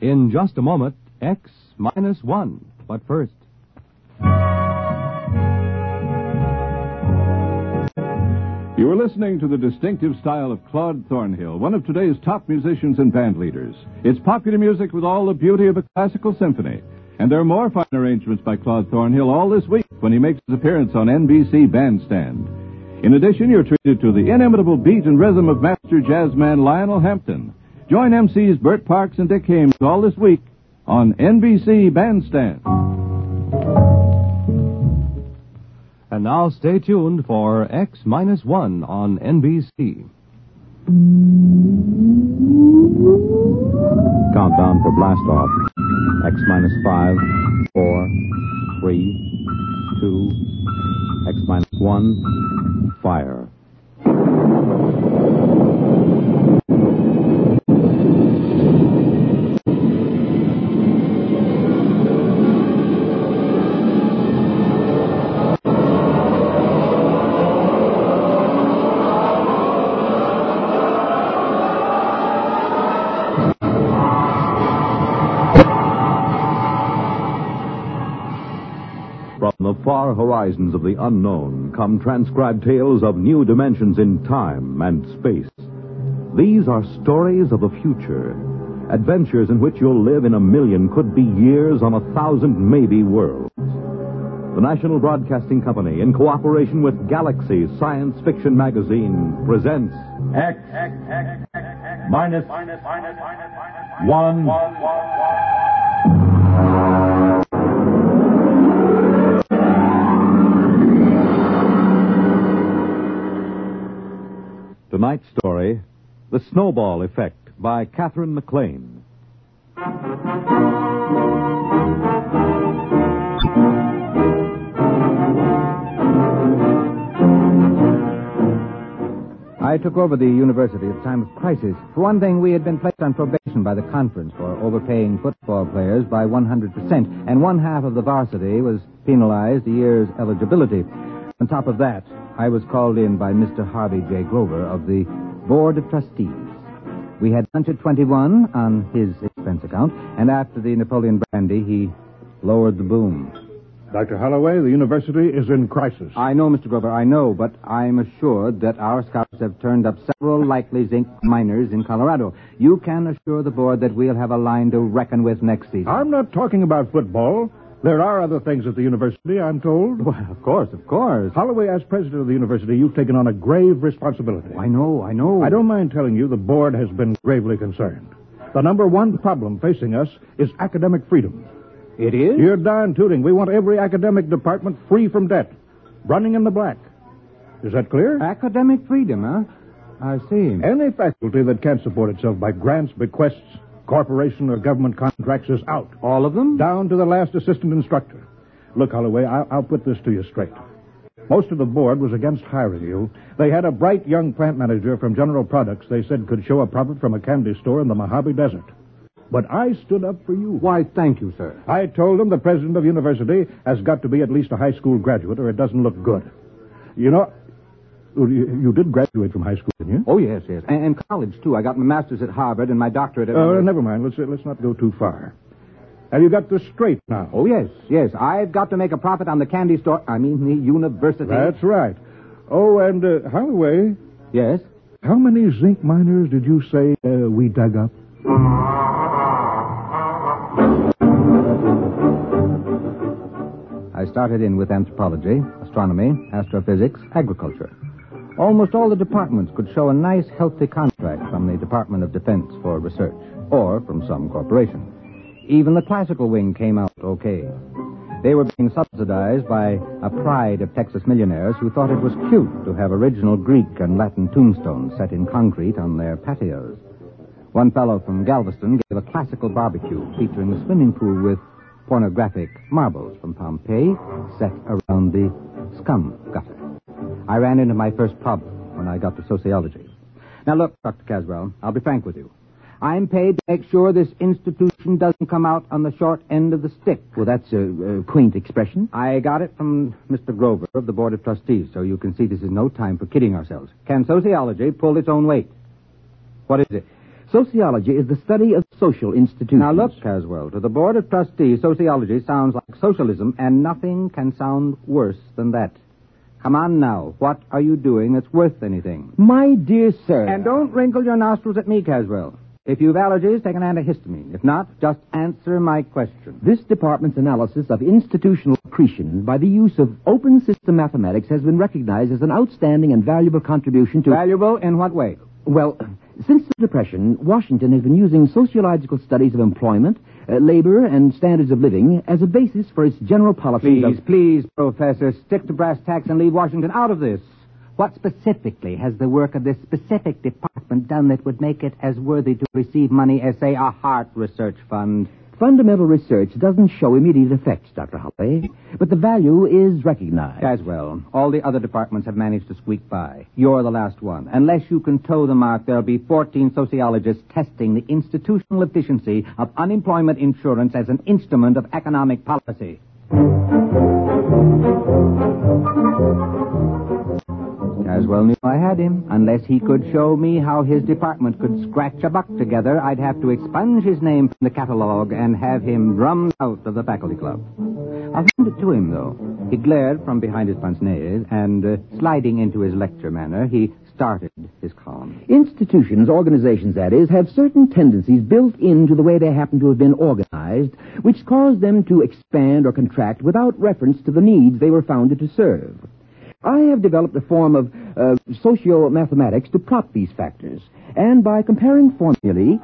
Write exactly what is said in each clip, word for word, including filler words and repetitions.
In just a moment, X minus one. But first... You are listening to the distinctive style of Claude Thornhill, one of today's top musicians and band leaders. It's popular music with all the beauty of a classical symphony. And there are more fine arrangements by Claude Thornhill all this week when he makes his appearance on N B C Bandstand. In addition, you're treated to the inimitable beat and rhythm of master jazzman Lionel Hampton. Join M Cs Bert Parks and Dick Haymes all this week on N B C Bandstand. And now stay tuned for X minus one on N B C. Countdown for blast off. X minus five, four, three, two, X minus one, fire. From the far horizons of the unknown come transcribed tales of new dimensions in time and space. These are stories of the future, adventures in which you'll live in a million could-be years on a thousand maybe worlds. The National Broadcasting Company, in cooperation with Galaxy Science Fiction Magazine, presents X, minus, one. Tonight's story, The Snowball Effect, by Catherine McLean. I took over the university at a time of crisis. For one thing, we had been placed on probation by the conference for overpaying football players by one hundred percent, and one half of the varsity was penalized a year's eligibility. On top of that, I was called in by Mister Harvey J. Grover of the Board of Trustees. We had lunch at twenty-one on his expense account, and after the Napoleon brandy, he lowered the boom. Doctor Holloway, the university is in crisis. I know, Mister Grover, I know, but I'm assured that our scouts have turned up several likely zinc miners in Colorado. You can assure the board that we'll have a line to reckon with next season. I'm not talking about football. There are other things at the university, I'm told. Well, of course, of course. Holloway, as president of the university, you've taken on a grave responsibility. I know, I know. I don't mind telling you the board has been gravely concerned. The number one problem facing us is academic freedom. It is? You're darn tooting. We want every academic department free from debt, running in the black. Is that clear? Academic freedom, huh? I see. Any faculty that can't support itself by grants, bequests, corporation or government contracts is out. All of them? Down to the last assistant instructor. Look, Holloway, I'll, I'll put this to you straight. Most of the board was against hiring you. They had a bright young plant manager from General Products they said could show a profit from a candy store in the Mojave Desert. But I stood up for you. Why, thank you, sir. I told them the president of the university has got to be at least a high school graduate or it doesn't look good. You know, you, you did graduate from high school, didn't you? Oh, yes, yes. And, and college, too. I got my master's at Harvard and my doctorate at... Oh, uh, never mind. Let's, uh, let's not go too far. Have you got this straight now? Oh, yes, yes. I've got to make a profit on the candy store. I mean, the university. That's right. Oh, and, uh, Holloway... Yes? How many zinc miners did you say uh, we dug up? I started in with anthropology, astronomy, astrophysics, agriculture. Almost all the departments could show a nice, healthy contract from the Department of Defense for research, or from some corporation. Even the classical wing came out okay. They were being subsidized by a pride of Texas millionaires who thought it was cute to have original Greek and Latin tombstones set in concrete on their patios. One fellow from Galveston gave a classical barbecue featuring a swimming pool with pornographic marbles from Pompeii set around the scum gutter. I ran into my first problem when I got to sociology. Now, look, Doctor Caswell, I'll be frank with you. I'm paid to make sure this institution doesn't come out on the short end of the stick. Well, that's a, a quaint expression. I got it from Mister Grover of the Board of Trustees, so you can see this is no time for kidding ourselves. Can sociology pull its own weight? What is it? Sociology is the study of social institutions. Now look, Caswell, to the Board of Trustees, sociology sounds like socialism, and nothing can sound worse than that. Come on now. What are you doing that's worth anything? My dear sir. And don't wrinkle your nostrils at me, Caswell. If you've allergies, take an antihistamine. If not, just answer my question. This department's analysis of institutional accretion by the use of open system mathematics has been recognized as an outstanding and valuable contribution to... Valuable in what way? Well, since the Depression, Washington has been using sociological studies of employment, uh, labor, and standards of living as a basis for its general policies. Please, of... please, Professor, stick to brass tacks and leave Washington out of this. What specifically has the work of this specific department done that would make it as worthy to receive money as, say, a heart research fund? Fundamental research doesn't show immediate effects, Doctor Holloway, but the value is recognized. As well. All the other departments have managed to squeak by. You're the last one. Unless you can toe the mark, there'll be fourteen sociologists testing the institutional efficiency of unemployment insurance as an instrument of economic policy. Caswell knew I had him. Unless he could show me how his department could scratch a buck together, I'd have to expunge his name from the catalog and have him drummed out of the faculty club. I'll hand it to him, though. He glared from behind his pince-nez, and uh, sliding into his lecture manner, he started his column. Institutions, organizations, that is, have certain tendencies built into the way they happen to have been organized, which cause them to expand or contract without reference to the needs they were founded to serve. I have developed a form of uh, socio-mathematics to plot these factors, and by comparing formulae...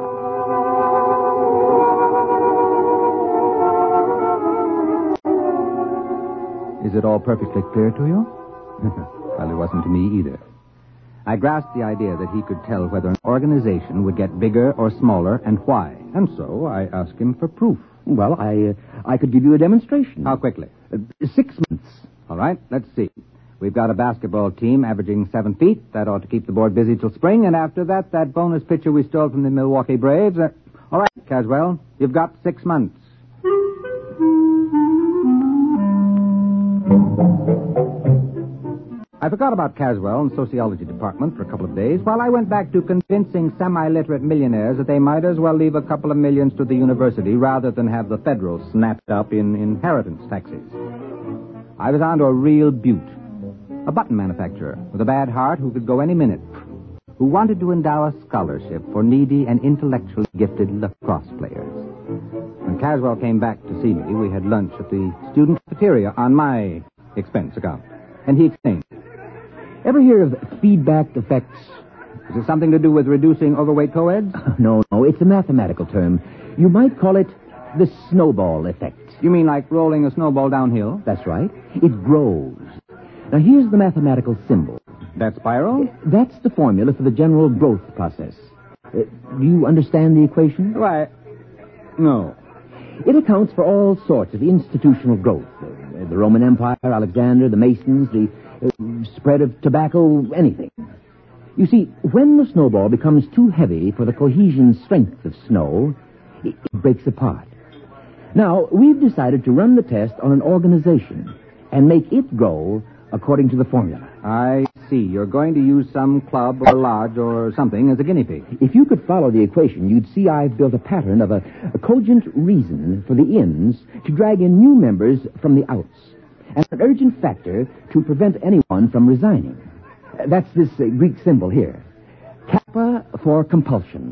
Is it all perfectly clear to you? Well, it wasn't to me either. I grasped the idea that he could tell whether an organization would get bigger or smaller and why, and so I asked him for proof. Well, I, uh, I could give you a demonstration. How quickly? Uh, six months. All right, let's see. We've got a basketball team averaging seven feet. That ought to keep the board busy till spring. And after that, that bonus pitcher we stole from the Milwaukee Braves. Uh, all right, Caswell, you've got six months. I forgot about Caswell and the sociology department for a couple of days while I went back to convincing semi-literate millionaires that they might as well leave a couple of millions to the university rather than have the federal snapped up in inheritance taxes. I was on to a real beaut. A button manufacturer with a bad heart who could go any minute, who wanted to endow a scholarship for needy and intellectually gifted lacrosse players. When Caswell came back to see me, we had lunch at the student cafeteria on my expense account. And he exclaimed, "Ever hear of feedback effects?" Is it something to do with reducing overweight co-eds? No, no, it's a mathematical term. You might call it the snowball effect. You mean like rolling a snowball downhill? That's right. It grows. Now, here's the mathematical symbol. That spiral? That's the formula for the general growth process. Uh, do you understand the equation? Why, no. It accounts for all sorts of institutional growth. Uh, the Roman Empire, Alexander, the Masons, the uh, spread of tobacco, anything. You see, when the snowball becomes too heavy for the cohesion strength of snow, it, it breaks apart. Now, we've decided to run the test on an organization and make it grow according to the formula. I see. You're going to use some club or lodge or something as a guinea pig. If you could follow the equation, you'd see I've built a pattern of a, a cogent reason for the ins to drag in new members from the outs, and an urgent factor to prevent anyone from resigning. Uh, that's this uh, Greek symbol here. Kappa for compulsion.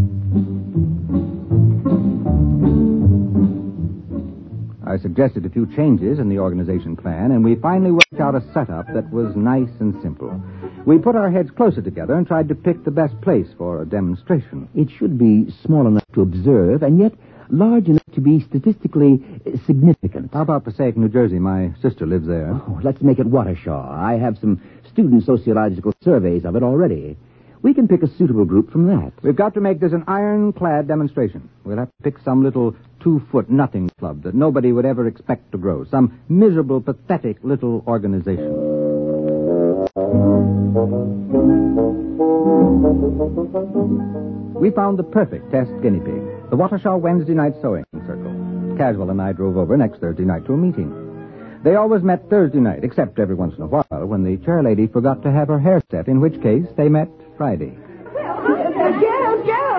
I suggested a few changes in the organization plan, and we finally worked out a setup that was nice and simple. We put our heads closer together and tried to pick the best place for a demonstration. It should be small enough to observe, and yet large enough to be statistically significant. How about Passaic, New Jersey? My sister lives there. Oh, let's make it Watershaw. I have some student sociological surveys of it already. We can pick a suitable group from that. We've got to make this an ironclad demonstration. We'll have to pick some little two-foot nothing club that nobody would ever expect to grow. Some miserable, pathetic little organization. We found the perfect test guinea pig, the Watershaw Wednesday night sewing circle. Caswell and I drove over next Thursday night to a meeting. They always met Thursday night, except every once in a while when the chairlady forgot to have her hair set, in which case they met Friday. Well, girls, girls,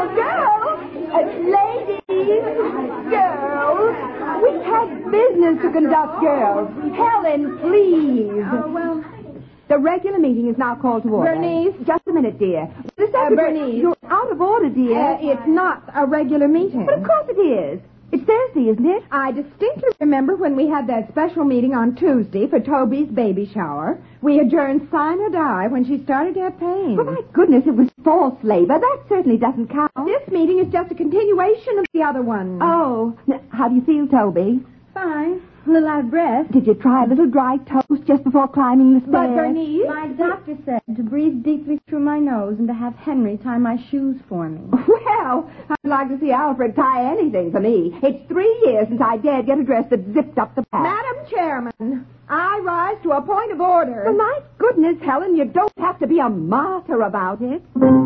business to conduct, girls. Helen, please. Oh, well... The regular meeting is now called to order. Bernice? Just a minute, dear. The Uh, Bernice? You're out of order, dear. Uh, it's not a regular meeting. But of course it is. It's Thursday, isn't it? I distinctly remember when we had that special meeting on Tuesday for Toby's baby shower. We adjourned sign or die when she started to have pain. Oh, my goodness, it was false labor. That certainly doesn't count. This meeting is just a continuation of the other one. Oh. Now, how do you feel, Toby? Fine. A little out of breath. Did you try a little dry toast just before climbing the stairs? But, Bernice... My doctor said to breathe deeply through my nose and to have Henry tie my shoes for me. Well, I'd like to see Alfred tie anything for me. It's three years since I dared get a dress that zipped up the back. Madam Chairman, I rise to a point of order. Well, my goodness, Helen, you don't have to be a martyr about it.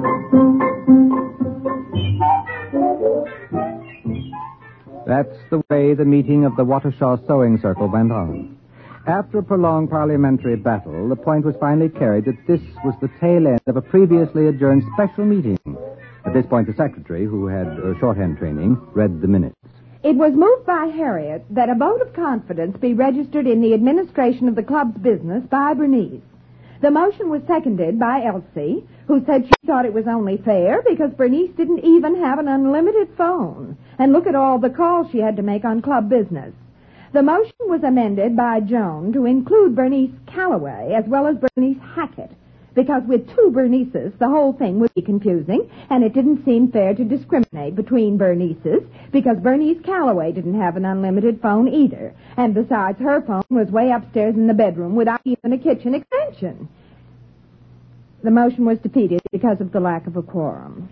That's the way the meeting of the Watershaw Sewing Circle went on. After a prolonged parliamentary battle, the point was finally carried that this was the tail end of a previously adjourned special meeting. At this point, the secretary, who had uh, shorthand training, read the minutes. It was moved by Harriet that a vote of confidence be registered in the administration of the club's business by Bernice. The motion was seconded by Elsie, who said she thought it was only fair because Bernice didn't even have an unlimited phone. And look at all the calls she had to make on club business. The motion was amended by Joan to include Bernice Calloway as well as Bernice Hackett, because with two Bernices, the whole thing would be confusing, and it didn't seem fair to discriminate between Bernices, because Bernice Calloway didn't have an unlimited phone either. And besides, her phone was way upstairs in the bedroom without even a kitchen extension. The motion was defeated because of the lack of a quorum.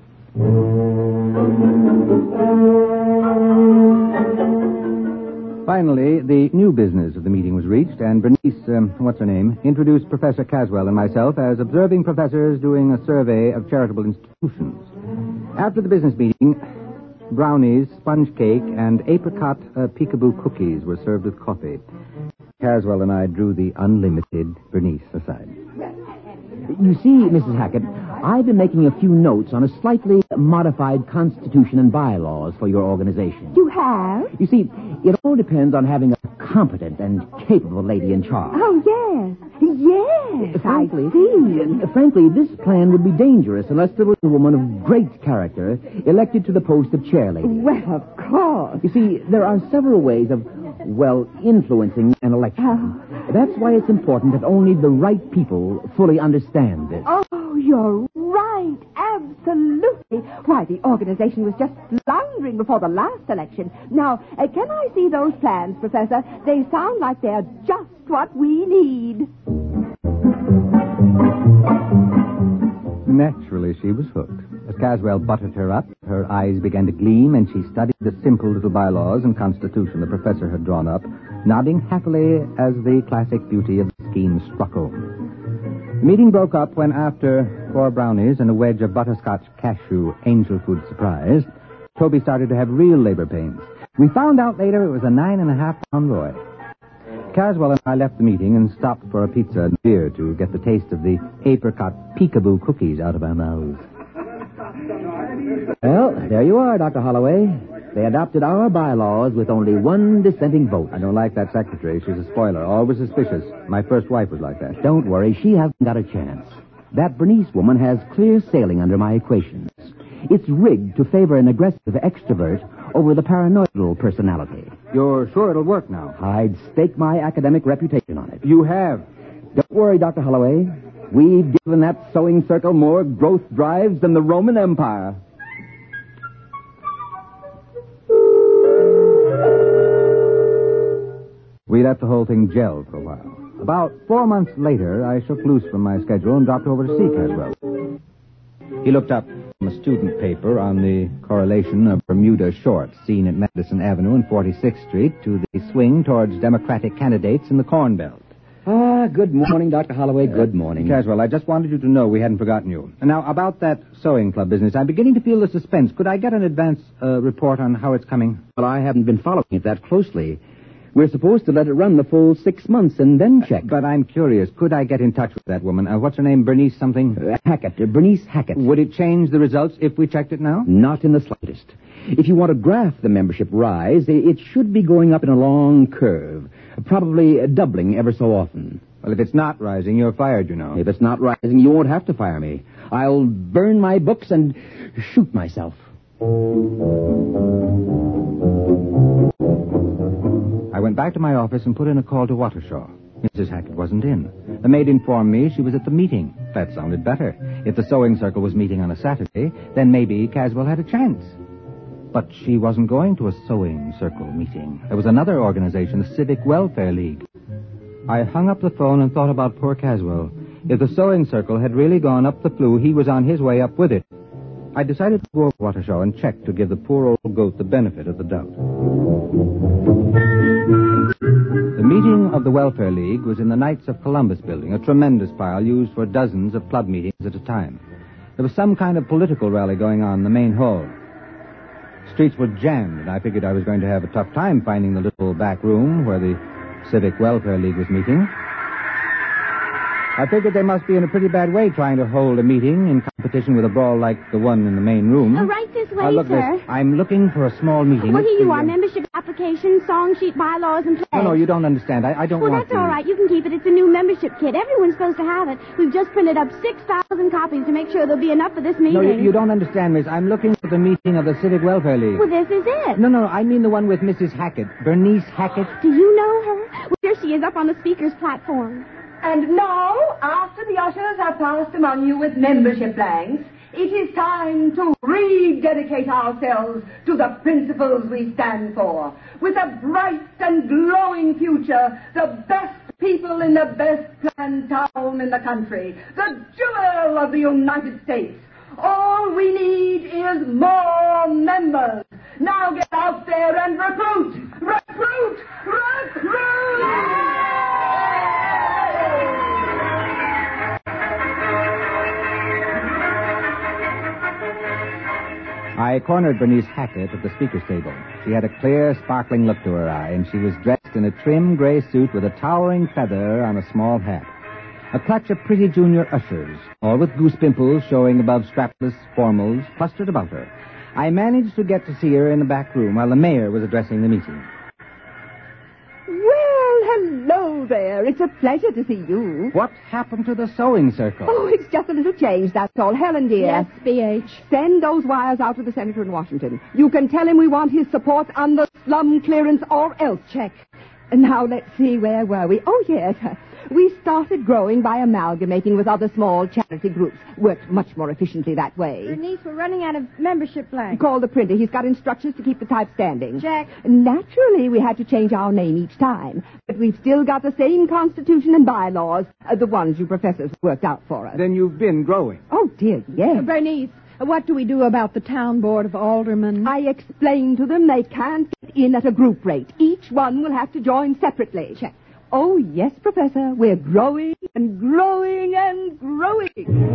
Finally, the new business of the meeting was reached, and Bernice, um, what's her name, introduced Professor Caswell and myself as observing professors doing a survey of charitable institutions. After the business meeting, brownies, sponge cake, and apricot uh, peekaboo cookies were served with coffee. Caswell and I drew the unlimited Bernice aside. You see, Missus Hackett, I've been making a few notes on a slightly modified constitution and bylaws for your organization. You have? You see, it all depends on having a competent and capable lady in charge. Oh, yes. Yes, frankly, I see. uh, frankly, this plan would be dangerous unless there was a woman of great character elected to the post of chairlady. Well, of course. You see, there are several ways of, well, influencing an election. Oh. That's why it's important that only the right people fully understand this. Oh, you're right. Absolutely. Why, the organization was just floundering before the last election. Now, uh, can I see those plans, Professor? They sound like they're just what we need. Naturally, she was hooked. As Caswell buttered her up, her eyes began to gleam, and she studied the simple little bylaws and constitution the professor had drawn up, nodding happily as the classic beauty of the scheme struck home. The meeting broke up when, after four brownies and a wedge of butterscotch cashew angel food surprise, Toby started to have real labor pains. We found out later it was a nine and a half pound boy. Caswell and I left the meeting and stopped for a pizza and beer to get the taste of the apricot peekaboo cookies out of our mouths. Well, there you are, Doctor Holloway. They adopted our bylaws with only one dissenting vote. I don't like that secretary. She's a spoiler, always suspicious. My first wife was like that. Don't worry, she hasn't got a chance. That Bernice woman has clear sailing under my equations. It's rigged to favor an aggressive extrovert over the paranoidal personality. You're sure it'll work now? I'd stake my academic reputation on it. You have. Don't worry, Doctor Holloway. We've given that sewing circle more growth drives than the Roman Empire. We let the whole thing gel for a while. About four months later, I shook loose from my schedule and dropped over to see Caswell. He looked up from a student paper on the correlation of Bermuda shorts seen at Madison Avenue and forty-sixth Street to the swing towards Democratic candidates in the Corn Belt. Ah, good morning, Doctor Holloway. Good morning. Caswell, I just wanted you to know we hadn't forgotten you. And now, about that sewing club business, I'm beginning to feel the suspense. Could I get an advance uh, report on how it's coming? Well, I haven't been following it that closely. We're supposed to let it run the full six months and then check. But I'm curious. Could I get in touch with that woman? Uh, what's her name? Bernice something? Uh, Hackett. Uh, Bernice Hackett. Would it change the results if we checked it now? Not in the slightest. If you want to graph the membership rise, it should be going up in a long curve, probably doubling ever so often. Well, if it's not rising, you're fired, you know. If it's not rising, you won't have to fire me. I'll burn my books and shoot myself. I went back to my office and put in a call to Watershaw. Missus Hackett wasn't in. The maid informed me she was at the meeting. That sounded better. If the sewing circle was meeting on a Saturday, then maybe Caswell had a chance. But she wasn't going to a sewing circle meeting. There was another organization, the Civic Welfare League. I hung up the phone and thought about poor Caswell. If the sewing circle had really gone up the flue, he was on his way up with it. I decided to go over to Watershaw and check to give the poor old goat the benefit of the doubt. The meeting of the Welfare League was in the Knights of Columbus building, a tremendous pile used for dozens of club meetings at a time. There was some kind of political rally going on in the main hall. Streets were jammed, and I figured I was going to have a tough time finding the little back room where the Civic Welfare League was meeting. I figured they must be in a pretty bad way trying to hold a meeting in competition with a brawl like the one in the main room. Uh, right this way, uh, look, sir. Miss, I'm looking for a small meeting. Well, here you the, are, uh... membership application, song sheet, bylaws, and pledge. No, no, you don't understand. I, I don't well, want to... Well, that's all to... right. You can keep it. It's a new membership kit. Everyone's supposed to have it. We've just printed up six thousand copies to make sure there'll be enough for this meeting. No, you, you don't understand, miss. I'm looking for the meeting of the Civic Welfare League. Well, this is it. No, no, I mean the one with Missus Hackett. Bernice Hackett. Do you know her? Well, here she is up on the speaker's platform. And now, after the ushers have passed among you with membership blanks, it is time to rededicate ourselves to the principles we stand for. With a bright and glowing future, the best people in the best planned town in the country, the jewel of the United States. All we need is more members. Now get out there and recruit! Recruit! Recruit! I cornered Bernice Hackett at the speaker's table. She had a clear, sparkling look to her eye, and she was dressed in a trim gray suit with a towering feather on a small hat. A clutch of pretty junior ushers, all with goose pimples showing above strapless formals, clustered about her. I managed to get to see her in the back room while the mayor was addressing the meeting. Well, hello there. It's a pleasure to see you. What happened to the sewing circle? Oh, it's just a little change, that's all. Helen, dear. Yes, B H. Send those wires out to the senator in Washington. You can tell him we want his support on the slum clearance or else check. Now, let's see, where were we? Oh, yes. We started growing by amalgamating with other small charity groups. Worked much more efficiently that way. Bernice, we're running out of membership blanks. Call the printer. He's got instructions to keep the type standing. Check. Naturally, we had to change our name each time. But we've still got the same constitution and bylaws, uh, the ones you professors worked out for us. Then you've been growing. Oh, dear, yes. Uh, Bernice, what do we do about the town board of aldermen? I explained to them they can't get in at a group rate. Each one will have to join separately. Check. Oh, yes, Professor. We're growing and growing and growing.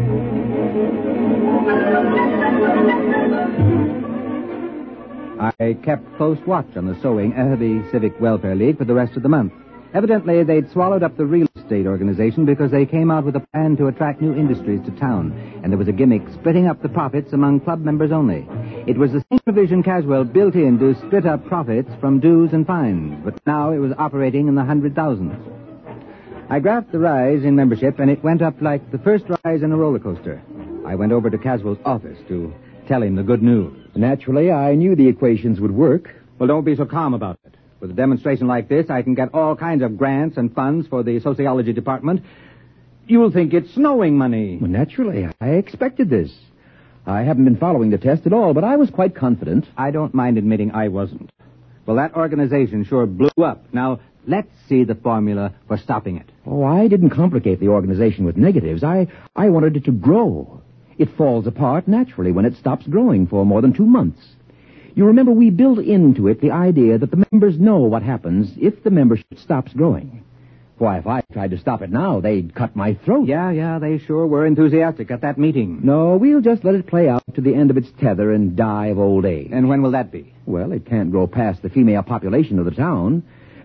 I kept close watch on the sewing, uh, the Civic Welfare League for the rest of the month. Evidently, they'd swallowed up the real estate organization because they came out with a plan to attract new industries to town, and there was a gimmick splitting up the profits among club members only. It was the same provision Caswell built in to split up profits from dues and fines, but now it was operating in the hundred thousands. I graphed the rise in membership, and it went up like the first rise in a roller coaster. I went over to Caswell's office to tell him the good news. Naturally, I knew the equations would work. Well, don't be so calm about it. With a demonstration like this, I can get all kinds of grants and funds for the sociology department. You'll think it's snowing money. Well, naturally, I expected this. I haven't been following the test at all, but I was quite confident. I don't mind admitting I wasn't. Well, that organization sure blew up. Now, let's see the formula for stopping it. Oh, I didn't complicate the organization with negatives. I, I wanted it to grow. It falls apart naturally when it stops growing for more than two months. You remember we built into it the idea that the members know what happens if the membership stops growing. Why, if I tried to stop it now, they'd cut my throat. Yeah, yeah, they sure were enthusiastic at that meeting. No, we'll just let it play out to the end of its tether and die of old age. And when will that be? Well, it can't grow past the female population of the town.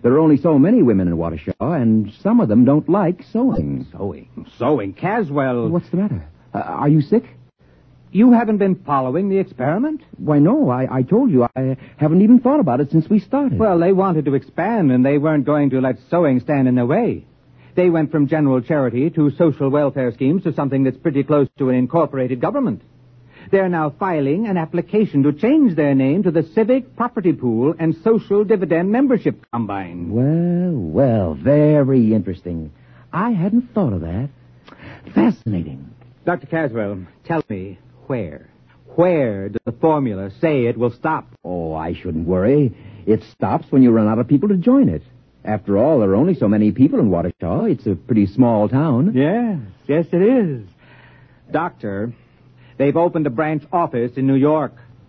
There are only so many women in Watershaw, and some of them don't like sewing. Sewing? Sewing? Caswell. What's the matter? Uh, are you sick? You haven't been following the experiment? Why, no. I, I told you I haven't even thought about it since we started. Well, they wanted to expand, and they weren't going to let sewing stand in their way. They went from general charity to social welfare schemes to something that's pretty close to an incorporated government. They're now filing an application to change their name to the Civic Property Pool and Social Dividend Membership Combine. Well, well, very interesting. I hadn't thought of that. Fascinating. Doctor Caswell, tell me, where? Where does the formula say it will stop? Oh, I shouldn't worry. It stops when you run out of people to join it. After all, there are only so many people in Watershaw. It's a pretty small town. Yes, yes it is. Doctor, they've opened a branch office in New York.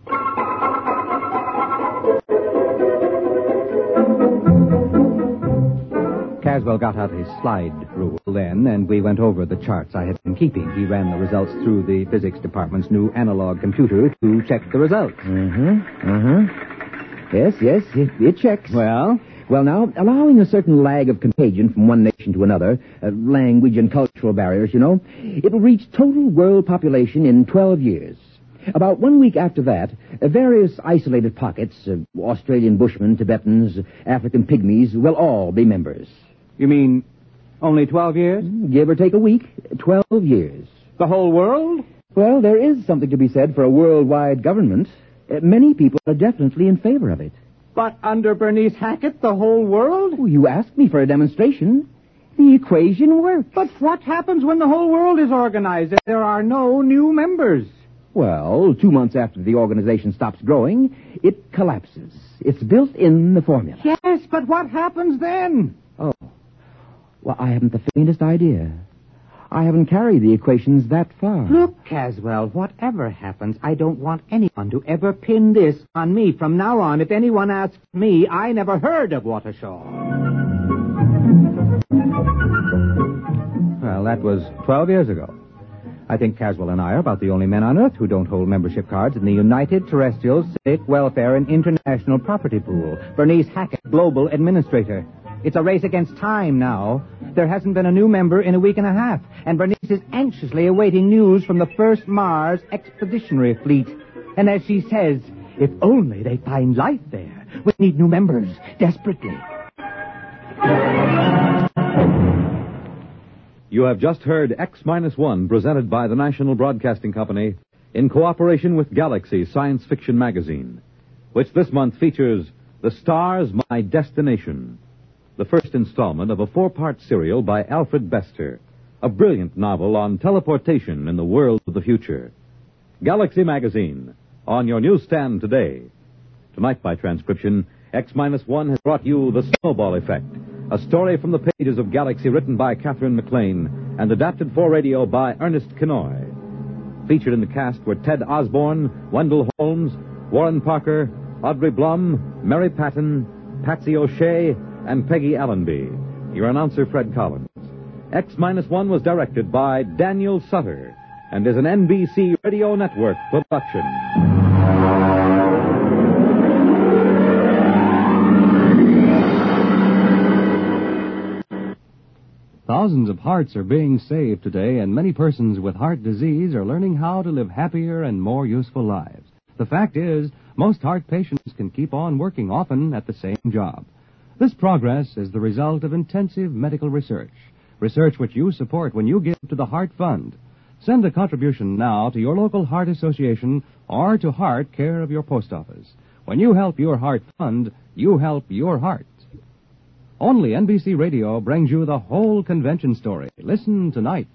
Caswell got out his slide rule then, and we went over the charts I had been keeping. He ran the results through the physics department's new analog computer to check the results. Uh-huh, uh-huh. Yes, yes, it, it checks. Well? Well, now, allowing a certain lag of contagion from one nation to another, uh, language and cultural barriers, you know, it'll reach total world population in twelve years. About one week after that, uh, various isolated pockets, uh, Australian Bushmen, Tibetans, African Pygmies, will all be members. You mean only twelve years? Give or take a week, twelve years. The whole world? Well, there is something to be said for a worldwide government. Uh, many people are definitely in favor of it. But under Bernice Hackett, the whole world? Oh, you asked me for a demonstration. The equation works. But what happens when the whole world is organized and there are no new members? Well, two months after the organization stops growing, it collapses. It's built in the formula. Yes, but what happens then? Oh. Well, I haven't the faintest idea. I haven't carried the equations that far. Look, Caswell, whatever happens, I don't want anyone to ever pin this on me. From now on, if anyone asks me, I never heard of Watershaw. Well, that was twelve years ago. I think Caswell and I are about the only men on Earth who don't hold membership cards in the United Terrestrial Civic Welfare and International Property Pool. Bernice Hackett, Global Administrator. It's a race against time now. There hasn't been a new member in a week and a half, and Bernice is anxiously awaiting news from the first Mars Expeditionary Fleet. And as she says, if only they find life there. We need new members, desperately. You have just heard X minus one presented by the National Broadcasting Company in cooperation with Galaxy Science Fiction Magazine, which this month features The Stars, My Destination, the first installment of a four-part serial by Alfred Bester, a brilliant novel on teleportation in the world of the future. Galaxy Magazine, on your newsstand today. Tonight, by transcription, X minus one has brought you The Snowball Effect, a story from the pages of Galaxy written by Catherine McLean and adapted for radio by Ernest Kenoy. Featured in the cast were Ted Osborne, Wendell Holmes, Warren Parker, Audrey Blum, Mary Patton, Patsy O'Shea, and Peggy Allenby. Your announcer, Fred Collins. X minus one was directed by Daniel Sutter and is an N B C Radio Network production. Thousands of hearts are being saved today, and many persons with heart disease are learning how to live happier and more useful lives. The fact is, most heart patients can keep on working often at the same job. This progress is the result of intensive medical research, research which you support when you give to the Heart Fund. Send a contribution now to your local Heart Association or to Heart, care of your post office. When you help your Heart Fund, you help your heart. Only N B C Radio brings you the whole convention story. Listen tonight.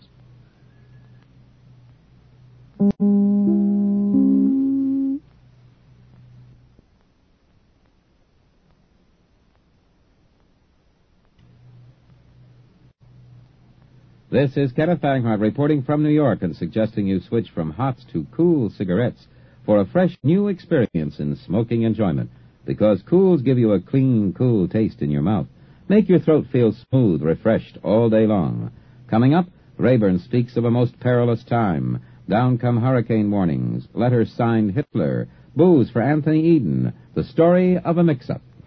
This is Kenneth Banghart reporting from New York and suggesting you switch from hot to cool cigarettes for a fresh new experience in smoking enjoyment, because Cools give you a clean, cool taste in your mouth. Make your throat feel smooth, refreshed all day long. Coming up, Rayburn speaks of a most perilous time. Down come hurricane warnings, letters signed Hitler, booze for Anthony Eden, the story of a mix-up.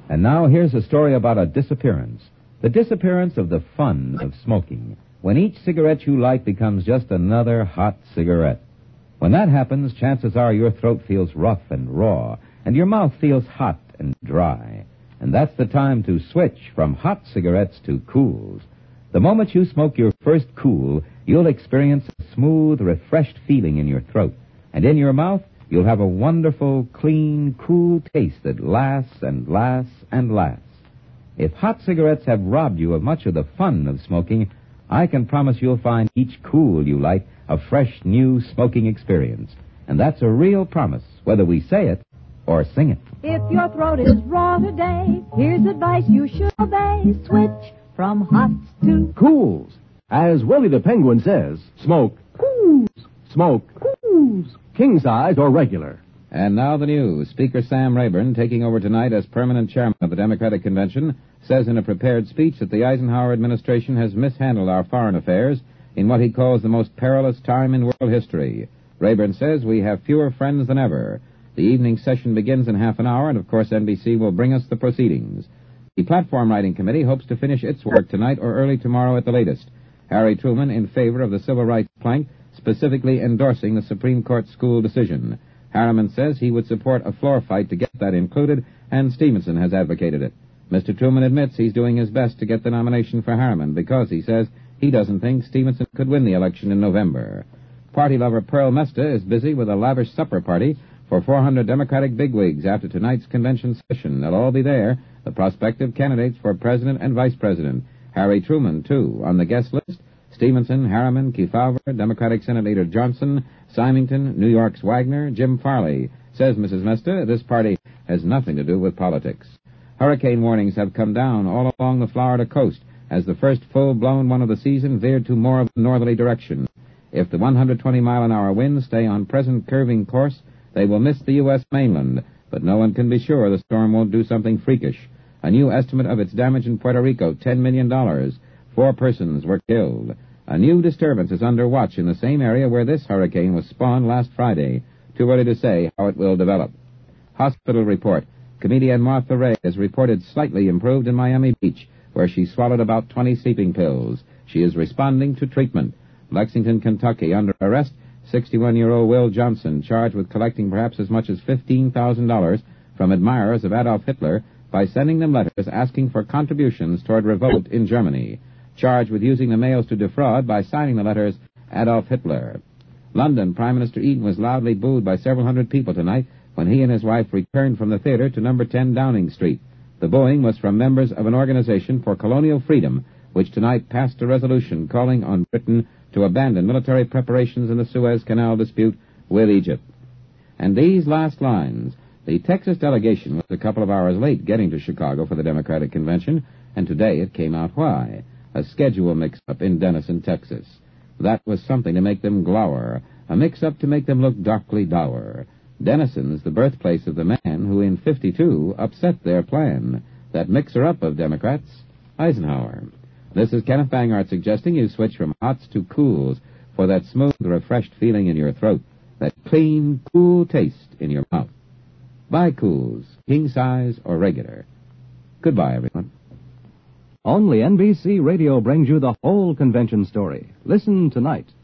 And now here's a story about a disappearance. The disappearance of the fun of smoking, when each cigarette you light becomes just another hot cigarette. When that happens, chances are your throat feels rough and raw, and your mouth feels hot and dry. And that's the time to switch from hot cigarettes to Cools. The moment you smoke your first Cool, you'll experience a smooth, refreshed feeling in your throat. And in your mouth, you'll have a wonderful, clean, cool taste that lasts and lasts and lasts. If hot cigarettes have robbed you of much of the fun of smoking, I can promise you'll find each Cool you light a fresh, new smoking experience. And that's a real promise, whether we say it or sing it. If your throat is raw today, here's advice you should obey. Switch from hot to Cools. As Willie the Penguin says, smoke Cools. Smoke Cools. King size or regular. And now the news. Speaker Sam Rayburn, taking over tonight as permanent chairman of the Democratic Convention, says in a prepared speech that the Eisenhower administration has mishandled our foreign affairs in what he calls the most perilous time in world history. Rayburn says we have fewer friends than ever. The evening session begins in half an hour, and of course N B C will bring us the proceedings. The Platform Writing Committee hopes to finish its work tonight or early tomorrow at the latest. Harry Truman in favor of the civil rights plank, specifically endorsing the Supreme Court school decision. Harriman says he would support a floor fight to get that included, and Stevenson has advocated it. Mister Truman admits he's doing his best to get the nomination for Harriman because, he says, he doesn't think Stevenson could win the election in November. Party lover Pearl Mesta is busy with a lavish supper party for four hundred Democratic bigwigs after tonight's convention session. They'll all be there, the prospective candidates for president and vice president. Harry Truman, too, on the guest list. Stevenson, Harriman, Kefauver, Democratic Senate Leader Johnson, Symington, New York's Wagner, Jim Farley. Says Missus Mesta, this party has nothing to do with politics. Hurricane warnings have come down all along the Florida coast as the first full-blown one of the season veered to more of a northerly direction. If the one hundred twenty mile an hour winds stay on present curving course, they will miss the U S mainland, but no one can be sure the storm won't do something freakish. A new estimate of its damage in Puerto Rico, ten million dollars. Four persons were killed. A new disturbance is under watch in the same area where this hurricane was spawned last Friday. Too early to say how it will develop. Hospital report. Comedian Martha Ray is reported slightly improved in Miami Beach, where she swallowed about twenty sleeping pills. She is responding to treatment. Lexington, Kentucky, under arrest, sixty-one-year-old Will Johnson, charged with collecting perhaps as much as fifteen thousand dollars from admirers of Adolf Hitler by sending them letters asking for contributions toward revolt in Germany. Charged with using the mails to defraud by signing the letters Adolf Hitler. London, Prime Minister Eden was loudly booed by several hundred people tonight when he and his wife returned from the theater to number ten Downing Street. The booing was from members of an organization for colonial freedom, which tonight passed a resolution calling on Britain to abandon military preparations in the Suez Canal dispute with Egypt. And these last lines. The Texas delegation was a couple of hours late getting to Chicago for the Democratic Convention, and today it came out why. A schedule mix-up in Denison, Texas. That was something to make them glower, a mix-up to make them look darkly dour. Denison's the birthplace of the man who in fifty-two upset their plan, that mixer-up of Democrats, Eisenhower. This is Kenneth Bangart suggesting you switch from hots to cools for that smooth, refreshed feeling in your throat, that clean, cool taste in your mouth. Buy Cools, king size or regular. Goodbye, everyone. Only N B C Radio brings you the whole convention story. Listen tonight